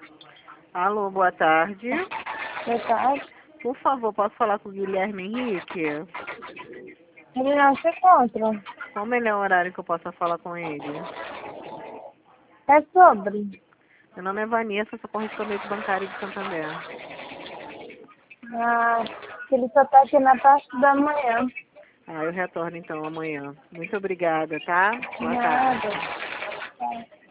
Alô, boa tarde. Boa tarde. Por favor, posso falar com o Guilherme Henrique? Ele não se encontra. Qual o melhor horário que eu possa falar com ele? É sobre. Meu nome é Vanessa, sou correspondente bancária de Santander. Ele só tá aqui na parte da manhã. Eu retorno então amanhã. Muito obrigada, tá? Boa tarde. Nada.